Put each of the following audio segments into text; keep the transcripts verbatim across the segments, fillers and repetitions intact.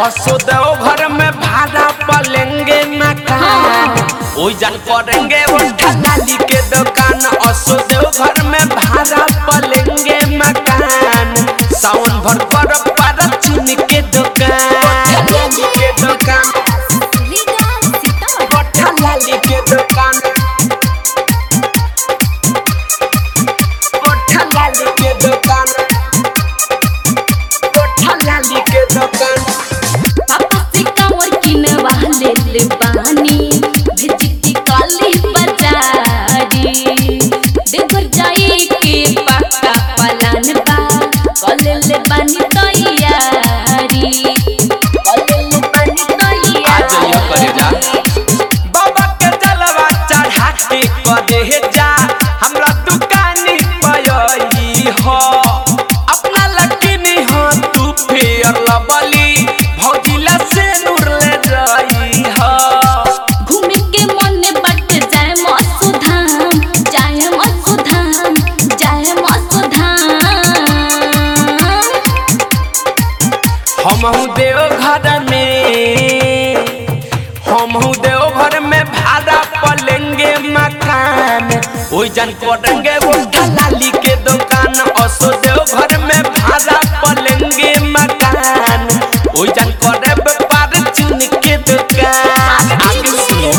असोदेव घर में भाड़ा पलेंगे मकान ओई जान करेंगे उठा लाली के दुकान असोदेव घर में भाड़ा पलेंगे मकान सावन भर पर पर चीनी के दुकान लाली के दुकान उठा लाली के दुकान उठा लाली के दुकान उठा लाली के दुकान पापा से कांवर किनवा ले ले बानी भेज के काली बाजारी देवर जाए के पक्का पलान बा कले ले बानी तैयारी कले ले बानी तैयारी आ जाइए करे जा बाबा के जलवा चढ़ा के करे जा हमरा दुकानी पयई हो अपना लकीनी हो तू फेर लबली भौजिला से नूर ले जाई हो घूमे के मन बट जाए मसुधाम जाए मसुधाम जाए मसुधाम हमहू देव घर में हमहू देव घर में भाड़ा पलेंगे मकान ओई जान करेंगे उठा लाली के दुकान असो देव घर में भाड़ा पलेंगे मकान ओई जान करे व्यापार चीनी के दुकान आगे सुनो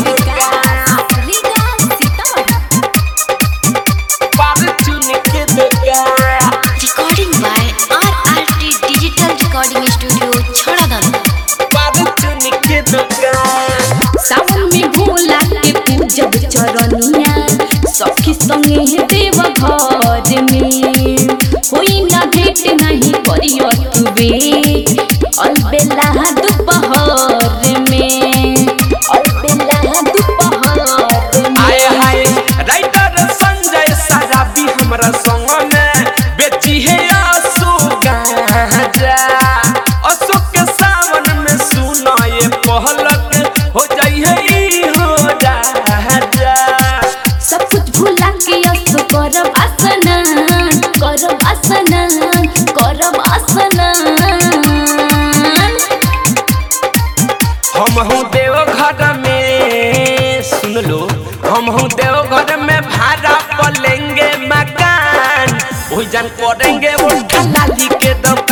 व्यापार चीनी के दुकान Recording by R R T Digital Recording Studio, Chharadan. व्यापार चीनी के दुकान सावन में भोला के पूजब चरनिया सखी संगे देव घर में होई ना भेट नहीं करियो तू बेट अलबेला दोपहर में अलबेला दोपहर में आए हाय राइटर संजय सराबी हमरा संग में बेची है आसू गाजा अशोक के सावन में सुना ये पहलक हो जाई है ई हो राजा सब कुछ भुला के असो करब आसनान करब आसनान करब आसनान हमहू देव घर में सुन लो हमहू देव घर में भाड़ा पलेंगे मकान ओई जान करेंगे उठा लाली के दम